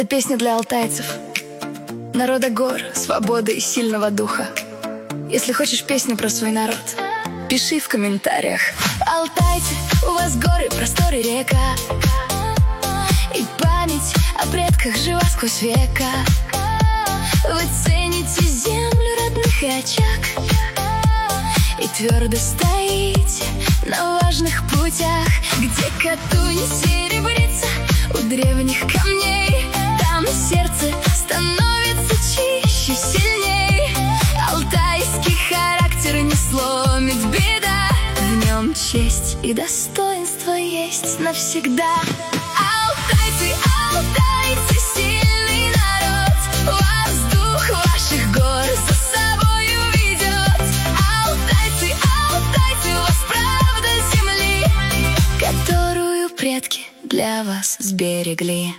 Это песня для алтайцев, народа гор, свободы и сильного духа. Если хочешь песню про свой народ, пиши в комментариях. Алтайцы, у вас горы, просторы, река, и память о предках жива сквозь века. Вы цените землю родных и очаг, и твердо стоите на важных путях, где Катунь серебрится у древних камней. Там сердце становится чище, сильней. Алтайский характер не сломит беда, в нем честь и достоинство есть навсегда. Алтайцы, алтайцы, сильный народ, вас дух ваших гор за собою ведет. Алтайцы, алтайцы, у вас правда земли, которую предки для вас сберегли.